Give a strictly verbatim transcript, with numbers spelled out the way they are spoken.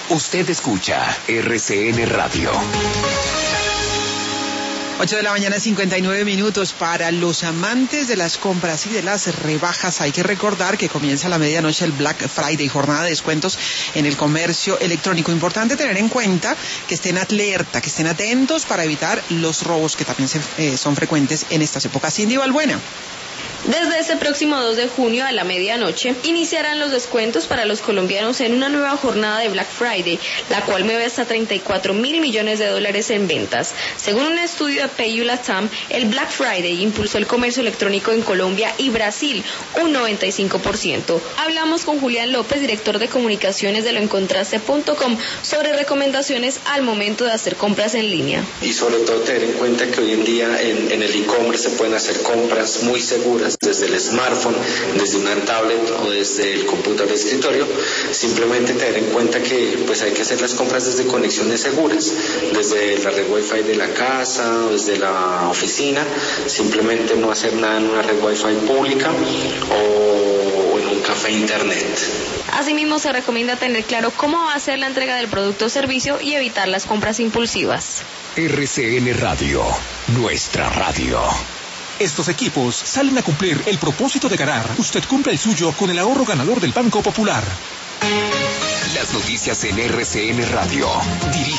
Usted escucha R C N Radio. ocho de la mañana, cincuenta y nueve minutos. Para los amantes de las compras y de las rebajas, hay que recordar que comienza a la medianoche el Black Friday, jornada de descuentos en el comercio electrónico. Importante tener en cuenta que estén alerta, que estén atentos para evitar los robos que también se, eh, son frecuentes en estas épocas. Cindy Balbuena. Desde este próximo dos de junio a la medianoche iniciarán los descuentos para los colombianos en una nueva jornada de Black Friday, la cual mueve hasta treinta y cuatro mil millones de dólares en ventas. Según un estudio de PayU Latam, el Black Friday impulsó el comercio electrónico en Colombia y Brasil un noventa y cinco por ciento. Hablamos con Julián López, director de comunicaciones de lo encontraste punto com, sobre recomendaciones al momento de hacer compras en línea. Y sobre todo tener en cuenta que hoy en día en, en el e-commerce se pueden hacer compras muy seguras desde el smartphone, desde una tablet o desde el computador de escritorio. Simplemente tener en cuenta que pues hay que hacer las compras desde conexiones seguras, desde la red Wi-Fi de la casa o desde la oficina. Simplemente no hacer nada en una red Wi-Fi pública o en un café internet. Asimismo, se recomienda tener claro cómo va a ser la entrega del producto o servicio y evitar las compras impulsivas. R C N Radio, nuestra radio. Estos equipos salen a cumplir el propósito de ganar. Usted cumple el suyo con el ahorro ganador del Banco Popular. Las noticias en R C N Radio. Dirige